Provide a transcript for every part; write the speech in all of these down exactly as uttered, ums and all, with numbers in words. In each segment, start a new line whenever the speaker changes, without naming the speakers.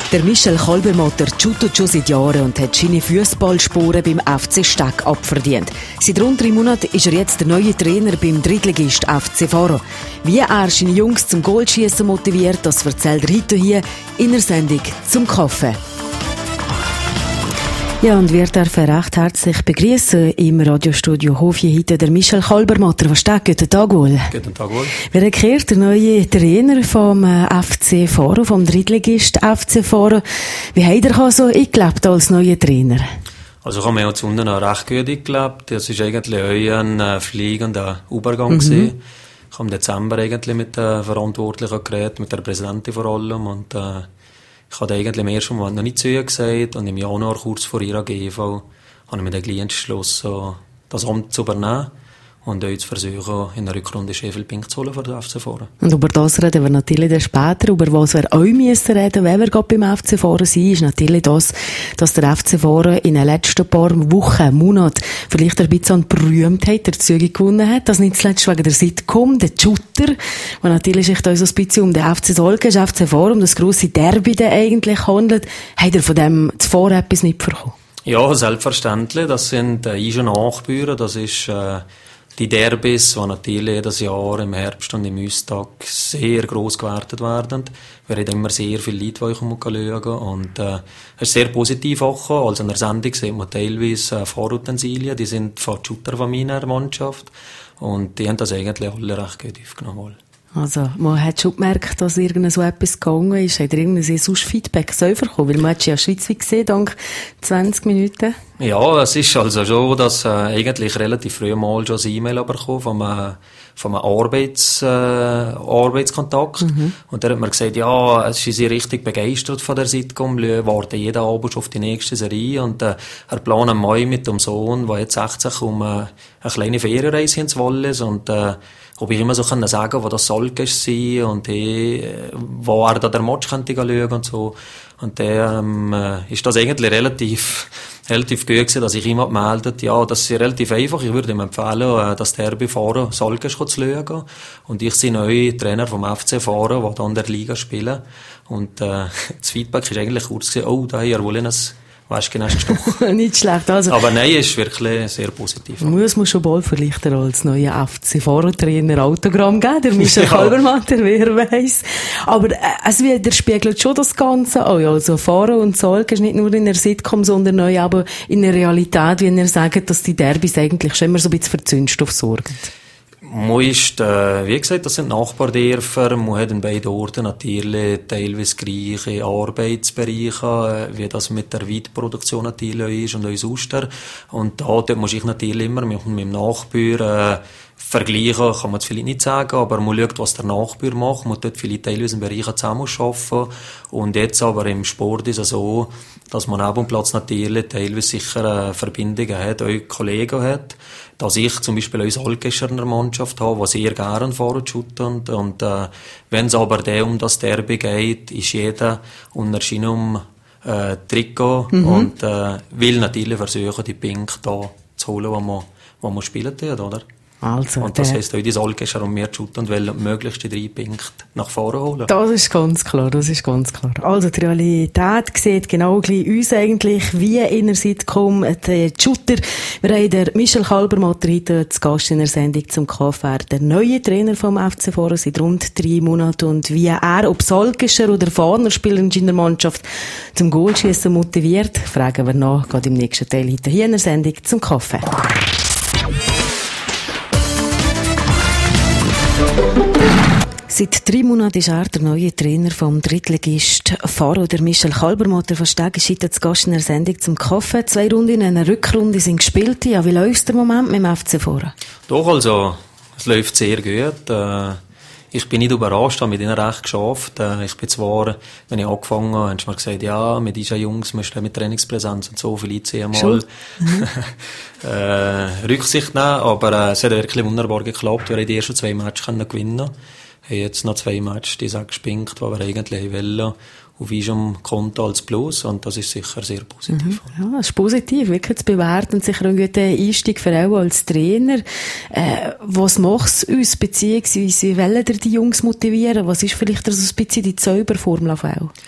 Der Michel Kolbermotter shootet schon seit Jahren und hat seine Fußballspuren beim F C Steg abverdient. Seit rund drei Monaten ist er jetzt der neue Trainer beim Drittligist F C Faro. Wie er seine Jungs zum Goalschiessen motiviert, das erzählt er heute hier in der Sendung «Zum Kaffee». Ja, und wir dürfen recht herzlich begrüßen im Radiostudio Hof hier heute der Michel Kolbermotter. Was steht? Guten Tag wohl.
Guten Tag wohl.
Wer erklärt der neue Trainer vom F C Faro, vom Drittligist F C Faro? Wie hat er so eingelebt als neuer Trainer?
Also ich habe mir jetzt unten noch recht gut eingelebt. Das war eigentlich auch ein äh, fliegender Übergang. Mhm. Gewesen. Ich habe im Dezember eigentlich mit den Verantwortlichen geredet, mit der Präsidentin vor allem. Und, äh, ich hatte eigentlich im ersten Moment noch nicht zu ihr gesagt und im Januar, kurz vor ihrer G V, habe ich mir dann gleich entschlossen, das Amt zu übernehmen und auch zu versuchen, in der Rückrunde Schäfel-Pink zu holen für den F C Faro. Und
über das reden wir natürlich dann später. Über was wir auch müssen reden, wenn wir gerade beim F C Faro sind, ist natürlich das, dass der F C Faro in den letzten paar Wochen, Monaten vielleicht ein bisschen an Berühmtheit der Züge gewonnen hat. Das nicht zuletzt wegen der Sitcom, der Shooter, wo natürlich sich da so ein bisschen um den F C Solkes, F C Faro, um das grosse Derby dann eigentlich handelt. Hat er von dem zuvor etwas mitbekommen?
Ja, selbstverständlich. Das sind äh, Ein- und Nachbüren. Das ist äh, die Derbys, die natürlich jedes Jahr im Herbst und im Eustag sehr gross gewertet werden. Wir haben immer sehr viele Leute, die schauen. Und äh, es ist sehr positiv auch. Also in der Sendung sieht man teilweise äh, Fahrutensilien, die sind von der Shooter-Familie in der Mannschaft. Und die haben das eigentlich alle recht gut aufgenommen.
Also, man hat schon gemerkt, dass irgend so etwas gegangen ist. Hat er irgendwie sonst Feedback selber bekommen? Weil man hat ja schweizweit gesehen, dank zwanzig Minuten.
Ja, es ist also schon, dass äh, eigentlich relativ früh mal schon ein E-Mail bekommen von einem, von einem Arbeits, äh, Arbeitskontakt. Mhm. Und der hat mir gesagt, ja, es ist sie richtig begeistert von der Sitcom, warten jeden Abend schon auf die nächste Serie. Und äh, er plant am Mai mit dem Sohn, der jetzt sechzehn um äh, eine kleine Ferienreise ins Wallis. Und äh, ob ich immer so können sagen, wo das Solkes sein und hey, wo er da der Match könnte schauen und so. Und dann ähm, ist das eigentlich relativ, relativ gut gewesen, dass ich ihm gemeldet, ja, das ist relativ einfach. Ich würde ihm empfehlen, das Derby Faro Solkes zu schauen. Und ich bin neu Trainer vom F C Faro, der dann in der Liga spielen. Und äh, das Feedback ist eigentlich kurz gewesen, oh, da hier wollen es. Weißt du, genau, gestochen.
Nicht schlecht. Also,
aber nein, es ist wirklich sehr positiv.
Muss man schon bald vielleicht als neuer F C Faro-Trainer Autogramm geben, der Michel ja. Kolbermotter, wer weiss. Aber äh, es widerspiegelt schon das Ganze auch. Also Faro und Solkes ist nicht nur in der Sitcom, sondern neu, aber in der Realität, wie ihr sagt, dass die Derbys eigentlich schon immer so ein bisschen für Zündstoff sorgen.
Man ist, äh, wie gesagt, das sind Nachbardörfer. Man hat in beiden Orten natürlich teilweise gleiche Arbeitsbereiche, äh, wie das mit der Weidproduktion natürlich ist und uns Oster. Und da dort muss ich natürlich immer mit meinem Nachbar äh, vergleichen, kann man es vielleicht nicht sagen, aber man schaut, was der Nachbar macht. Man dort viele teilweise in Bereichen zusammenarbeiten. Und jetzt aber im Sport ist es so, dass man neben dem Platz natürlich teilweise sicher äh, Verbindungen hat, auch Kollegen hat. Dass ich zum Beispiel auch Solkescher in der Mannschaft habe, die sehr gerne fahren shooten. Und äh, wenn es aber der um das Derby geht, ist jeder unter seinem äh, Trikot mhm. und äh, will natürlich versuchen, die Pink da zu holen, die man, wo man spielen tut, oder?
Also,
und das heisst, auch die Solkescher und wir shooten und wollen möglichst die drei Punkte nach vorne holen.
Das ist ganz klar, das ist ganz klar. Also die Realität sieht genau gleich uns eigentlich wie in der Sitcom die Shooter. Wir haben den Michel Kolbermotter heute zu Gast in der Sendung zum Kaffee, der neue Trainer vom F C Faro seit rund drei Monaten. Und wie er, ob Solkescher oder Fahnerspieler in der Mannschaft zum Goalschiessen motiviert, fragen wir nach, gerade im nächsten Teil heute hier in der Sendung zum Kaffee. Seit drei Monaten ist er der neue Trainer vom Drittligist Faro. Der Michel Kolbermotter von Steg ist heute zu Gast in der Sendung zum Kaffee. Zwei Runden in einer Rückrunde sind gespielt. Ja, wie läuft der Moment mit dem F C Faro?
Doch, also, es läuft sehr gut. Äh, ich bin nicht überrascht, habe mit ihnen recht geschafft. Äh, ich bin zwar, wenn ich angefangen habe, haben sie mir gesagt, ja, mit diesen Jungs müssen wir mit Trainingspräsenz und so vielleicht einmal mhm. äh, Rücksicht nehmen. Aber äh, es hat wirklich wunderbar geklappt. Wir haben die ersten zwei Matches gewinnen können. Wir haben jetzt noch zwei Matches, die sind gespinkt, die wir eigentlich wollen. Auf unserem Konto als Plus. Und das ist sicher sehr positiv.
Mhm. Ja, das ist positiv, wirklich zu bewerten und sicher ein guter Einstieg für auch als Trainer. Äh, was macht es uns, beziehungsweise wie wollen ihr die Jungs motivieren? Was ist vielleicht so ein bisschen die Zauberformel auf auch?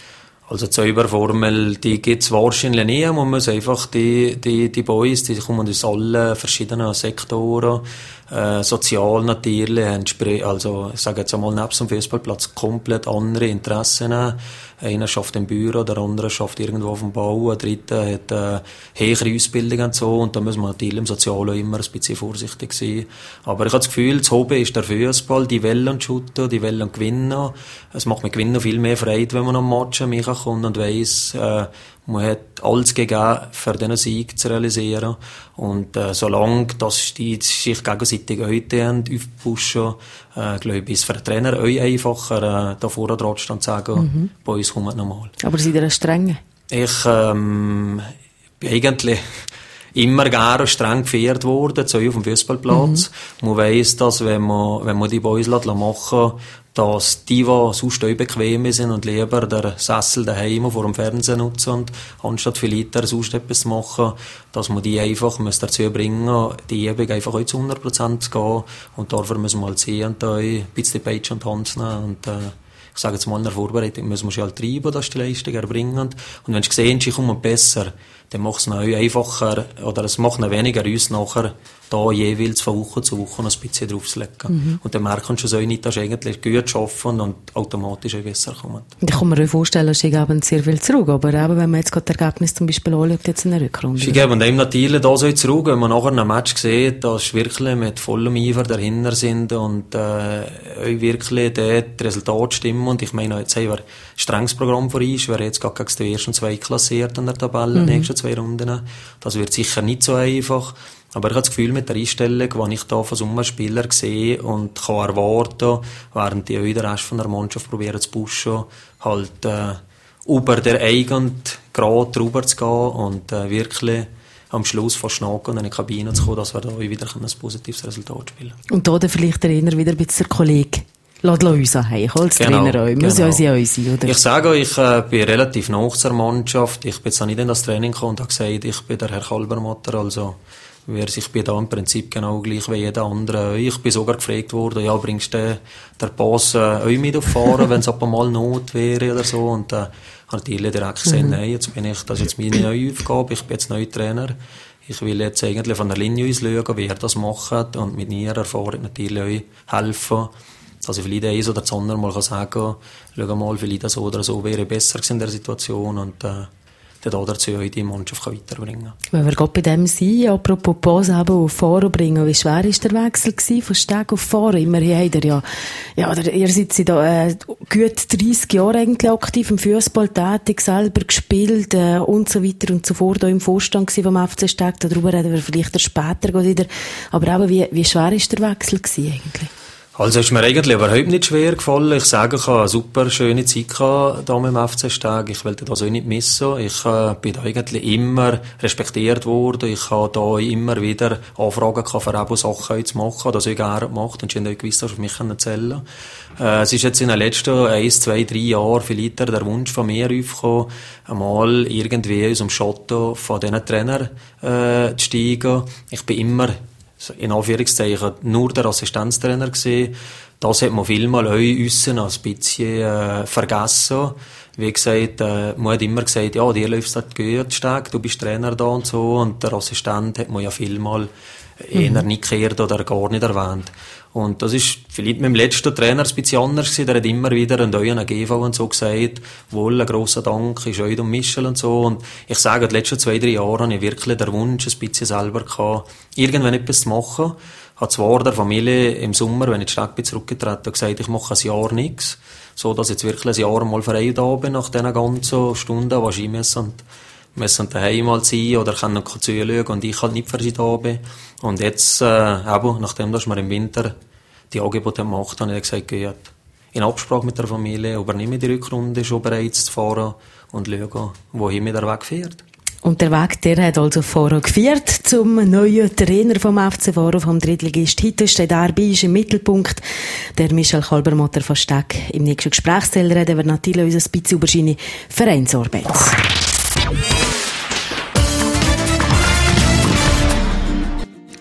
Also die Zauberformel, die gibt's wahrscheinlich nie. Man muss einfach die, die, die Boys, die kommen aus allen verschiedenen Sektoren, äh, sozial natürlich, haben, also ich sage jetzt einmal neben dem Fußballplatz komplett andere Interessen. Einer schafft im Büro, der andere schafft irgendwo auf dem Bau, der dritte hat äh, höhere Ausbildung und so, und da muss man natürlich im Sozialen immer ein bisschen vorsichtig sein. Aber ich habe das Gefühl, das Hobby ist der Fußball, die wollen shooten, die wollen gewinnen. Es macht mir Gewinnen viel mehr Freude, wenn man am Match mich kommt und weiss, äh, man hat alles gegeben, für diesen Sieg zu realisieren. Und äh, solange das die sich gegenseitig heute aufpushen, äh, glaube ich, ist für den Trainer auch einfacher, äh, da vorne dran zu stehen und zu sagen, mhm. bei uns kommt nochmal.
Aber seid ihr streng?
Ich ähm, bin eigentlich immer gerne streng gefeiert worden, so auf dem Fußballplatz. Mhm. Man weiss, dass wenn man, wenn man die Boys machen, dass die, die sonst bequem sind und lieber den Sessel daheim vor dem Fernsehen nutzen und anstatt vielleicht sonst etwas zu machen, dass man die einfach dazu bringen, die Übung einfach auch zu hundert Prozent zu gehen. Und dafür müssen wir halt sehen und da ein bisschen Peitsch und Hand nehmen. Und, äh, ich sage jetzt mal, in der Vorbereitung müssen wir schon halt treiben, dass die Leistung erbringen. Und wenn du siehst, sie kommen besser, dann macht es noch einfacher, oder es macht noch weniger uns nachher, da jeweils von Woche zu Woche noch ein bisschen draufzulegen. Mhm. Und dann merken sie schon nicht, dass sie eigentlich gut arbeiten und automatisch auch besser kommen.
Ich kann mir auch vorstellen, sie geben sehr viel zurück, aber eben, wenn man jetzt gerade das Ergebnis zum Beispiel anschaut, jetzt in der Rückrunde.
Sie geben dem natürlich da so zurück, wenn man nachher ein Match sieht, dass wirklich mit vollem Eifer dahinter sind und äh, wirklich das Resultat stimmen. Und ich meine, jetzt haben wir ein strenges Programm vor uns, wir jetzt gerade gegen die ersten zwei klassiert an der Tabelle, mhm. die nächsten zwei Runden. Das wird sicher nicht so einfach. Aber ich habe das Gefühl, mit der Einstellung, die ich da von Sommerspielern sehe und kann erwarten, während die auch den Rest von der Mannschaft probieren zu pushen, halt äh, über der eigenen Grad drüber zu gehen und äh, wirklich am Schluss von Schnacken in die Kabine zu kommen, dass wir da wieder ein positives Resultat spielen können.
Und da dann vielleicht der Trainer wieder ein bisschen der Kollege. Lass uns heim, als
genau,
Trainer auch. Muss
genau.
ja uns sein, oder?
Ich sage euch, ich äh, bin relativ nah zur Mannschaft. Ich bin jetzt nicht in das Training gekommen und habe gesagt, ich bin der Herr Kalbermatter, also ich bin da im Prinzip genau gleich wie jeder andere. Ich bin sogar gefragt worden, ja, bringst du den Pass äh, auch mit auffahren, wenn es ab und mal Not wäre oder so. Und äh, habe natürlich direkt gesagt, mhm. nein, jetzt bin ich, das ist jetzt meine neue Aufgabe, ich bin jetzt neuer Trainer. Ich will jetzt eigentlich von der Linie aus schauen, wie er das macht und mit ihrer Erfahrung natürlich auch helfen, dass ich vielleicht eins oder das andere mal sagen kann, schau mal, vielleicht so oder so wäre besser in der Situation und äh, dann dazu auch die Mannschaft weiterbringen kann.
Wenn wir gerade bei dem sind, apropos Pause auf Fahrer bringen, wie schwer war der Wechsel gewesen, von Steg auf Fahrer? Immerhin habt ihr ja, ja, ihr seid seit äh, gut dreissig Jahren eigentlich aktiv im Fußball tätig, selber gespielt äh, und so weiter und so fort, auch im Vorstand gewesen vom F C Steg, darüber reden wir vielleicht später wieder. Aber eben, wie, wie schwer war der Wechsel gewesen eigentlich?
Also ist mir eigentlich überhaupt nicht schwer gefallen. Ich sage, ich habe eine super schöne Zeit gehabt, hier mit dem F C Steg. Ich wollte das auch nicht missen. Ich äh, bin da eigentlich immer respektiert worden. Ich habe da immer wieder Anfragen gehabt, für eben Sachen zu machen, das ich gerne gemacht und ich habe nicht gewusst, dass ich mich erzählen kann. Äh, es ist jetzt in den letzten eins, zwei, drei Jahren vielleicht der Wunsch von mir aufgekommen, einmal irgendwie aus dem Schatten von diesen Trainern äh, zu steigen. Ich bin immer in Anführungszeichen nur der Assistenztrainer gesehen. Das hat man vielmal auch aussen ein bisschen äh, vergessen. Wie gesagt, äh, man hat immer gesagt, ja, dir läuft es gut, Steg, du bist Trainer da und so. Und der Assistent hat man ja vielmal eher mhm. nicht gekehrt oder gar nicht erwähnt. Und das ist vielleicht mit dem letzten Trainer ein bisschen anders gewesen. Der hat immer wieder an euren G V und so gesagt, wohl, ein grosser Dank ist euch und Michel und so. Und ich sage, die letzten zwei, drei Jahre hatte ich wirklich den Wunsch, ein bisschen selber gehabt, irgendwann etwas zu machen. Ich habe zwar der Familie im Sommer, wenn ich die Stadt bin, zurückgetreten, gesagt, ich mache ein Jahr nichts. So, dass ich jetzt wirklich ein Jahr mal frei da bin, nach diesen ganzen Stunden, die ich müssen. müssen daheim mal sein oder können zuschauen und ich halt nicht für sie da bin. Und jetzt, äh, eben, nachdem dass wir im Winter die Angebote gemacht haben, habe ich gesagt, gut, in Absprache mit der Familie übernehme ich die Rückrunde schon bereits zu fahren und schauen, wohin mir der Weg führt.
Und der Weg, der hat also Faro geführt zum neuen Trainer vom F C Faro, vom Drittligist. Heute steht dabei, ist im Mittelpunkt der Michel Kalbermatter von Steg. Im nächsten Gesprächsteil reden wir natürlich uns ein bisschen über seine Vereinsarbeit.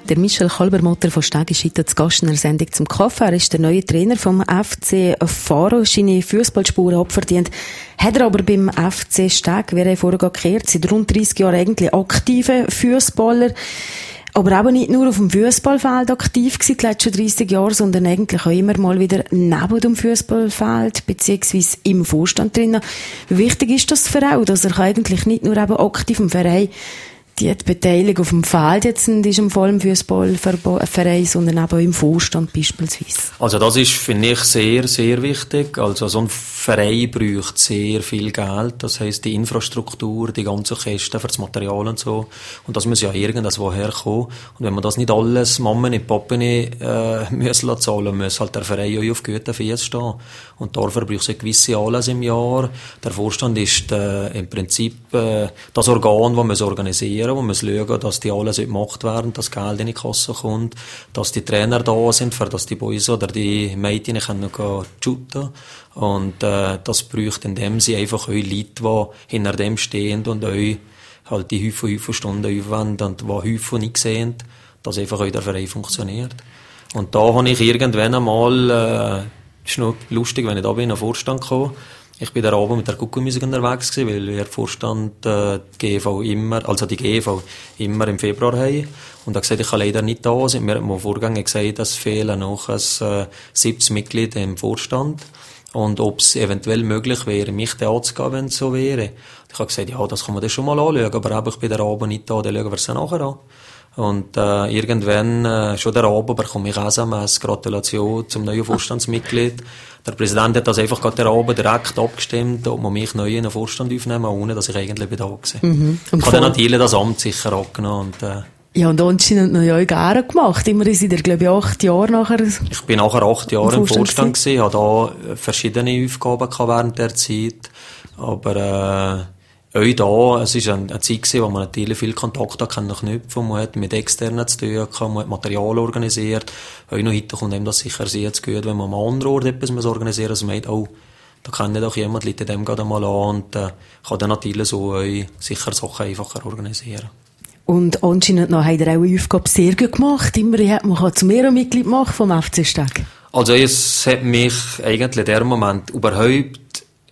Der Michel Kalbermotter von Steg ist heute zu Gast in der Sendung zum Kaffee. Er ist der neue Trainer vom F C Faro. Seine Fußballspuren abverdient hat er aber beim F C Steg, wie er vorher gekehrt, seit rund dreissig Jahren eigentlich aktive Fußballer. Aber auch nicht nur auf dem Fußballfeld aktiv gewesen, die letzten dreissig Jahre, sondern eigentlich auch immer mal wieder neben dem Fußballfeld, beziehungsweise im Vorstand drinnen. Wie wichtig ist das für auch, dass er eigentlich nicht nur eben aktiv im Verein die Beteiligung auf dem Feld jetzt ist im vollen Fußballverein, sondern auch im Vorstand beispielsweise.
Also das ist, finde ich, sehr, sehr wichtig. Also so ein Verein braucht sehr viel Geld. Das heisst, die Infrastruktur, die ganzen Kosten für das Material und so. Und das muss ja irgendwo herkommen. Und wenn man das nicht alles, Mama nicht, Papa nicht, äh, müssen zahlen, muss halt der Verein auch auf guten Füßen stehen. Und dafür braucht es eine gewisse Anlässe im Jahr. Der Vorstand ist äh, im Prinzip äh, das Organ, das man organisieren, wo man schauen, dass die alles gemacht werden, dass Geld in die Kasse kommt, dass die Trainer da sind, für dass die Boys oder die Mädchen können noch shooten. Und äh, das braucht in dem sie einfach auch Leute, die hinter dem stehen und euch halt die Häufen, Häufen Stunden aufwenden und die Häufen nicht sehen, dass einfach auch der Verein funktioniert. Und da habe ich irgendwann einmal, äh, ist noch lustig, wenn ich da bin, in den Vorstand gekommen. Ich bin da oben mit der Kuckuckmusik unterwegs gewesen, weil wir Vorstand äh, die G E V immer, also die G E V immer im Februar haben. Und er hat gesagt, ich kann leider nicht da sein. Wir haben am Vorgang gesagt, es fehlen noch ein, äh, siebzig Mitglieder im Vorstand. Und ob es eventuell möglich wäre, mich da anzugehen, wenn es so wäre. Ich habe gesagt, ja, das kann man dann schon mal anschauen, aber eben, ich bin da oben nicht da, dann schauen wir es dann nachher an. Und äh, irgendwann, äh, schon der Abend, bekomme ich S M S, Gratulation zum neuen Vorstandsmitglied. Der Präsident hat das einfach gerade der Abend direkt abgestimmt, ob man mich neu in den Vorstand aufnehmen, ohne dass ich eigentlich da war. Mhm. Ich habe dann natürlich das Amt sicher angenommen. Und, äh,
ja, und anscheinend noch ja gerne gemacht. Immerhin sind ihr, glaube ich, acht Jahre nachher.
Ich bin nachher acht Jahre im Vorstand, Vorstand gewesen, hatte da verschiedene Aufgaben während der Zeit. Aber, äh, auch da, es war eine Zeit gewesen, wo man natürlich viel Kontakt hat knüpfen, man hat mit Externen zu tun gehabt, man hat Material organisiert. Auch noch heute kommt einem das sicher sehr zu gut, wenn man am anderen Ort etwas organisieren muss, also man meint, oh, da kennt doch jemand, Leute dem gerade mal an und äh, kann dann natürlich so äh, sicher Sachen einfacher organisieren.
Und anscheinend noch hat er auch eine Aufgabe sehr gut gemacht. Immerhin hat man zu mehr Mitglied machen vom F C Steg.
Also es hat mich eigentlich in dem Moment überhaupt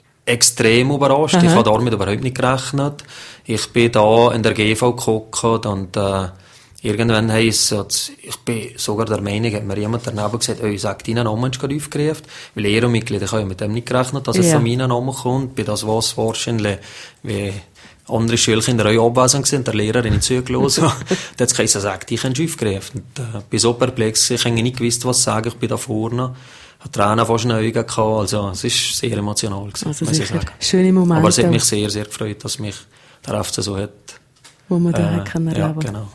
extrem überrascht. Aha. Ich habe damit überhaupt nicht gerechnet. Ich bin da in der G V geguckt und äh, irgendwann heisst es, ich bin sogar der Meinung, hat mir jemand daneben gesagt, oh, sagt deinen Namen ist gerade aufgerufen, weil Ehrenmitglied, ich habe mit dem nicht gerechnet, dass ja. es an meinen Namen kommt. Bei das was wahrscheinlich, wie andere Schulkinder auch abwesend sind, der Lehrerin nicht zugelassen. Da hat es geheißen, sagt, ich habe aufgerufen. Und äh, bin so perplex, ich habe nicht gewusst, was sagen, ich bin da vorne. Hat Tränen fast in den Augen gehabt, also es war sehr emotional gewesen,
also
muss ich sagen.
Schöne Momente.
Aber es hat mich sehr, sehr gefreut, dass mich der F C so hat.
Wo man da äh, kann
ja, genau.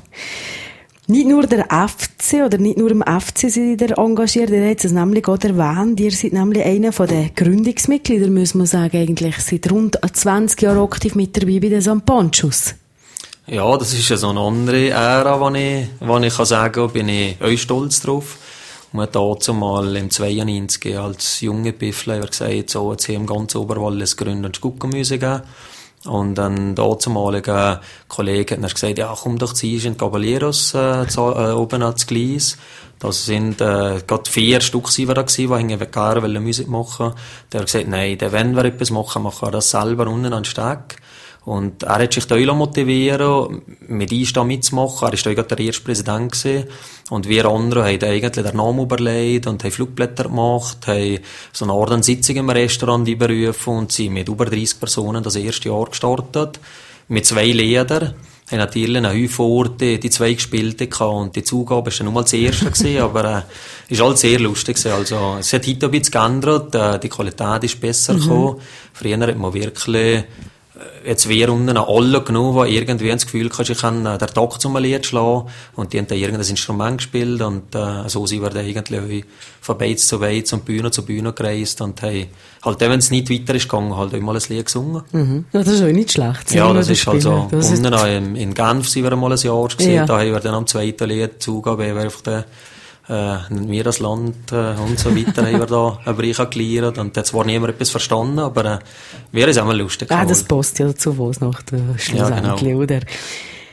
Nicht nur der F C oder nicht nur im F C seid ihr engagiert, ihr habt es nämlich gerade erwähnt, ihr seid nämlich einer von den Gründungsmitgliedern, muss man sagen, eigentlich seit rund zwanzig Jahren aktiv mit dabei bei den Sankt Panchus.
Ja, das ist ja so eine andere Ära, wo ich, wo ich kann sagen, bin ich euch stolz drauf. Man hat dazu mal im zweiundneunzig als junge Piffler gesagt, so, jetzt hier im ganzen Oberwallis Gründ- und Guckenmüse gegeben. Und dann dazumaliger Kollege hat dann gesagt, ja, komm doch zu uns in Caballeros, äh, zu, äh, oben ans Gleis. Das sind, äh, gerade vier Stück waren wir da gewesen, die hingen gerne Musik machen. Der hat gesagt, nein, der, wenn wir etwas machen, machen wir das selber unten an den Steg. Und er hat sich da motivieren, mit uns da mitzumachen. Er war da der erste Präsident gewesen. Und wir anderen haben eigentlich den Namen überlegt und haben Flugblätter gemacht, haben so eine Art Sitzung im Restaurant einberufen und sind mit über dreissig Personen das erste Jahr gestartet. Mit zwei Liedern. Haben natürlich einen Haufen Orte, die zwei gespielt gehabt. Und die Zugabe war dann nur mal das erste gewesen, aber, äh, ist halt sehr lustig gewesen. Also, es hat heute ein bisschen geändert, äh, die Qualität ist besser mhm. gekommen. Früher hat man wirklich, jetzt wir unten alle genommen, die irgendwie das Gefühl hatten, ich kann den Takt zum Lied schlagen. Und die haben dann irgendein Instrument gespielt. Und äh, so sind wir dann eigentlich von Beiz zu Beiz und Bühne zu Bühne gereist. Und haben halt, wenn es nicht weiter ist gegangen, halt immer ein Lied gesungen.
Mhm. Ja, das ist auch nicht schlecht. Sie
ja, das ist halt so. Das unten ist... in, in Genf sind wir mal ein Jahr gesehen. Ja. Da haben wir dann am zweiten Lied Zugabe, wer auf den Äh, wir das Land äh, und so weiter haben wir da einen Brief gelernt und hat zwar niemand etwas verstanden, aber äh, wäre es auch mal lustig.
Ja, das passt ja dazu, was nach der Schlussendlich,
ja, genau.
oder?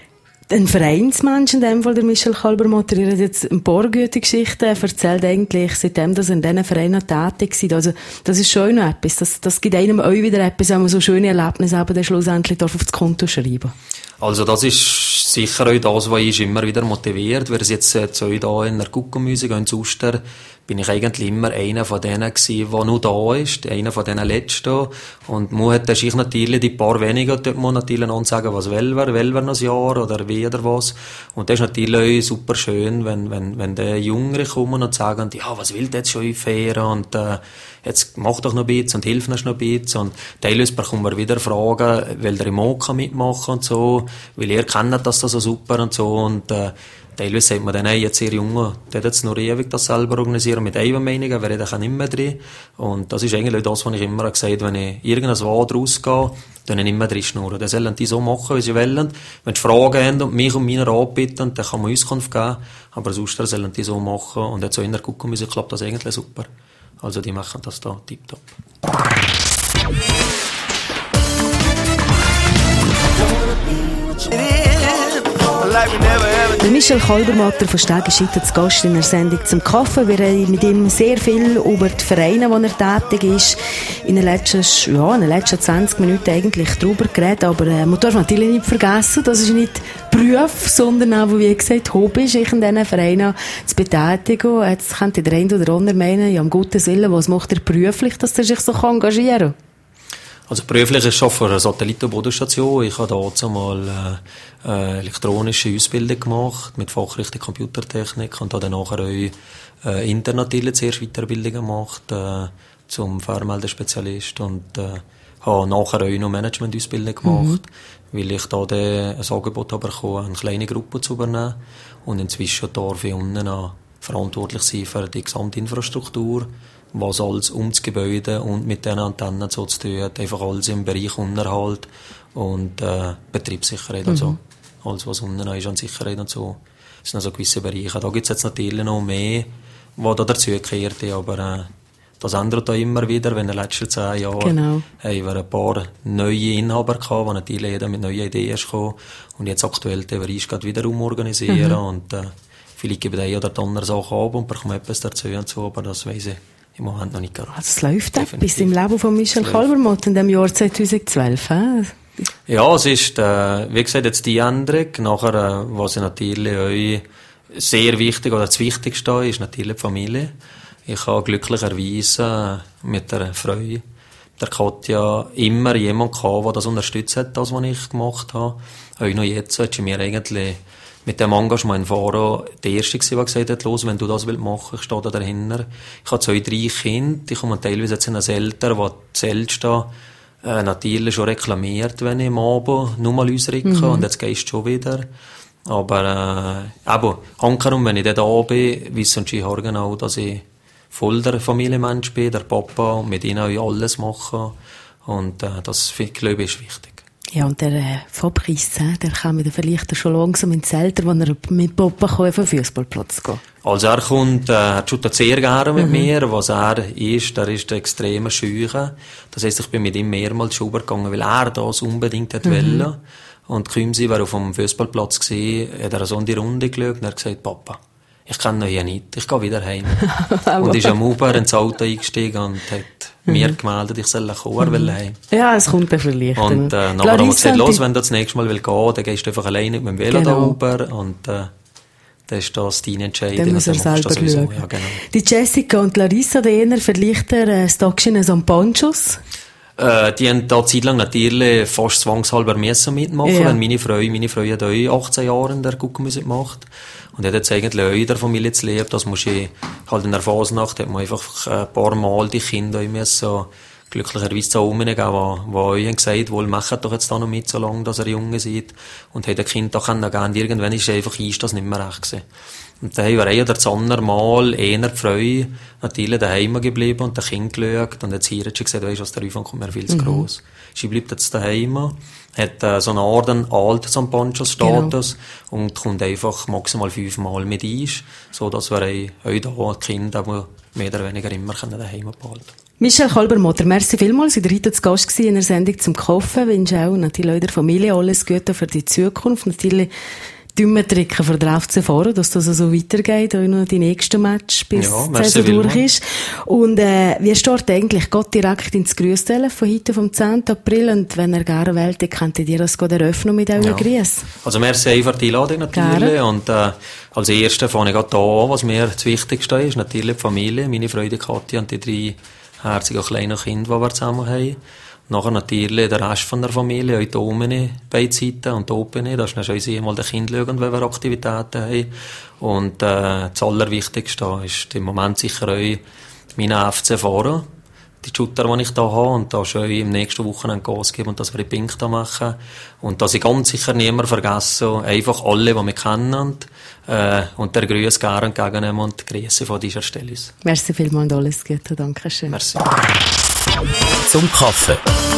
Ein Vereinsmensch in dem Fall, der Michel Kalbermotter, ihr hat jetzt ein paar gute Geschichten erzählt, eigentlich, seitdem dass er in diesen Vereinen tätig ist. Also, das ist schon noch etwas. Das, das gibt einem auch wieder etwas, wenn man so schöne Erlebnisse aber dann schlussendlich auf das Konto schreiben.
Also, das ist sicher auch das, was ich immer wieder motiviert. Wer es jetzt äh, so da in der Guckenmusik in Zuster, bin ich eigentlich immer einer von denen gewesen, der noch da ist, einer von denen Letzten. Und man hat sich natürlich die paar weniger, dort muss natürlich noch sagen, was will wir, will wir noch ein Jahr oder wie oder was. Und das ist natürlich super schön, wenn, wenn, wenn die Jüngeren kommen und sagen, ja, was will der jetzt schon fair und, äh, jetzt mach doch noch ein bisschen und hilf uns noch ein bisschen. Und teilweise bekommen wir wieder Fragen, weil der im O K mitmachen und so, weil ihr kennt das so super und so. Und, äh, teilweise sagt man dann, hey, jetzt ihr Junge, der hat jetzt noch ewig das selber organisieren mit Eigenmeinungen, wer redet nicht mehr drin. Und das ist eigentlich das, was ich immer gesagt habe, wenn ich irgendein Wort rausgehe, dann nicht mehr drin schnurren. Dann sollen die so machen, wie sie wollen. Wenn die Fragen haben und mich und meine Rat bitten, dann kann man Auskunft geben. Aber sonst sollen die so machen. Und jetzt so in der Guckenmusik klappt das eigentlich super. Also die machen das da tipptopp.
Der Michel Kalbermotter von Steg ist heute zu Gast in der Sendung zum Kaffee. Wir reden mit ihm sehr viel über die Vereine, wo er tätig ist. In den letzten, ja, in den letzten zwanzig Minuten eigentlich darüber geredet. Aber äh, man darf natürlich nicht vergessen, das ist nicht Beruf, sondern auch, wie gesagt, Hobby ist, sich in diesen Vereinen zu betätigen. Jetzt könnte der eine oder andere meinen, ja, um Gottes Willen, was macht er beruflich, dass er sich so engagieren kann?
Also beruflich ist schon für eine Satellitenbodenstation. Ich habe dazu mal äh, äh, elektronische Ausbildung gemacht mit Fachrichtung Computertechnik und habe dann nachher auch äh, international zuerst Weiterbildung gemacht äh, zum Fernmeldespezialist und äh, habe nachher auch noch Managementausbildung gemacht, mhm. weil ich da ein Angebot habe bekommen, eine kleine Gruppe zu übernehmen und inzwischen darf ich unten auch verantwortlich sein für die Gesamtinfrastruktur, was alles um das Gebäude und mit den Antennen so zu tun hat, einfach alles im Bereich Unterhalt und äh, Betriebssicherheit mhm. und so. Alles, was unten ist an Sicherheit und so. Das sind also gewisse Bereiche. Da gibt es jetzt natürlich noch mehr, was da dazugehört, aber äh, das ändert auch immer wieder, wenn in den letzten zehn Jahren
genau.
haben wir ein paar neue Inhaber gehabt, die natürlich jeder mit neuen Ideen ist gekommen und jetzt aktuell den Bereich gerade wieder umorganisieren mhm. und äh, vielleicht gibt es eine oder andere Sache ab und bekommen etwas dazu und so, aber das weiss ich im Moment noch nicht gerade.
Also es läuft etwas im Leben von Michel Kalbermotter in dem Jahr zweitausendzwölf, he?
Ja, es ist, äh, wie gesagt, jetzt die Änderung. Nachher, äh, was natürlich auch sehr wichtig oder das Wichtigste ist natürlich die Familie. Ich habe glücklicherweise mit der Frau, der Katja, immer jemanden gehabt, der das unterstützt hat, das, was ich gemacht habe. Auch noch jetzt hat sie mir eigentlich mit dem Engagement in Faro der Erste gewesen, der gesagt hat, los, wenn du das willst machen, ich stehe da dahinter. Ich habe zwei, drei Kinder, ich komme teilweise jetzt in ein Eltern, die selbst da äh, natürlich schon reklamiert, wenn ich am Abend nur mal ausrücke mhm. und jetzt gehst du schon wieder. Aber äh, eben, hankerum, wenn ich dann da bin, wissen sie auch genau, dass ich voll der Familienmensch bin, der Papa, und mit ihnen auch alles machen. Und äh, das, glaube ich, ist wichtig.
Ja, und der äh, Fabrice, der kam dann vielleicht schon langsam ins Alter, wo er mit Papa auf den Fußballplatz gehen.
Also er kommt, äh, er shootet sehr gerne mit mhm. mir. Was er ist, er ist der extreme Scheuche. Das heisst, ich bin mit ihm mehrmals schon übergegangen, weil er das unbedingt hat mhm. wollen. Und kaum sie war auf dem Fußballplatz gesehen, hat er so in die Runde geschaut und er hat gesagt, Papa, ich kenne ihn hier nicht, ich gehe wieder heim. Und ist am Uber ins Auto eingestiegen und hat mhm. mir gemeldet, ich soll kommen, er will heim.
Ja, es kommt dann vielleicht.
Und äh, nachher haben wir gesagt, los, wenn du das nächste Mal gehen willst, dann gehst du einfach alleine mit dem Velo genau. da Uber und äh, dann ist das deine Entscheidung.
Dann muss er selber schauen.
Ja, genau.
Die Jessica und Larissa, die einer verliert er äh, Stockchen San Panchos.
Äh, die haben da Zeit lang natürlich fast zwangshalber müssen mitmachen, ja. Wenn meine Frau, meine Frau hat auch achtzehn Jahre in der Guckenmusik gemacht. Und hat jetzt eigentlich auch in der Familie zu leben, dass muss ich halt in der Fasnacht, hat man einfach ein paar Mal die Kinder müssen glücklicherweise zu Omen geben, die euch haben gesagt, wohl, macht doch jetzt da noch mit, solange dass ihr Junge seid. Und hat ein Kind da kennengelernt. Irgendwann ist einfach ist das nicht mehr recht gewesen. Und dann haben wir ein oder das andere Mal eher die Frau natürlich daheim geblieben und das Kind geschaut. Und jetzt hier hat sie gesagt, weisst du was, der Aufwand kommt mir viel zu gross. Mhm. Sie bleibt jetzt daheim, hat äh, so eine Art alt San Panchos Status genau. und kommt einfach maximal fünfmal mit Eis, so dass wir auch da die Kinder mehr oder weniger immer daheim behalten.
Michel Kalbermotter, merci vielmals. Sie waren heute zu Gast in der Sendung zum Kochen. Ich wünsche auch natürlich der Familie alles Gute für die Zukunft. Natürlich Dümmentricken für den F C Fahrer, dass das so weitergeht, auch noch die nächsten Match, bis
ja,
die Saison durch ist. Und äh, wie steht eigentlich Gott direkt ins Grüßtelefon heute vom zehnten April? Und wenn er gerne wählt, dann könnt ihr das gerade eröffnen mit euren ja. Grüßen.
Also merci für die Einladung natürlich. Gerne. Und äh, als Erste fange ich gerade da an, was mir das Wichtigste ist, natürlich die Familie, meine Freunde Katja und die drei herzigen kleinen Kinder, die wir zusammen haben. Nachher natürlich der Rest von der Familie, auch die Omen, beide Seiten und die Open, das ist natürlich einmal den Kind schauen, wenn wir Aktivitäten haben. Und äh, das Allerwichtigste ist im Moment sicher auch meine F C-Fahrer, die Shooter, die ich da habe, und da schon im nächsten Wochenende Gas geben und dass wir die Pink da machen. Und dass ich ganz sicher niemand vergesse, einfach alle, die mich kennen, und, äh, und der Grüße gerne entgegennehmen und Grüße von dieser Stelle.
Merci vielmals und alles Gute, danke schön.
Merci.
Zum Kaffee.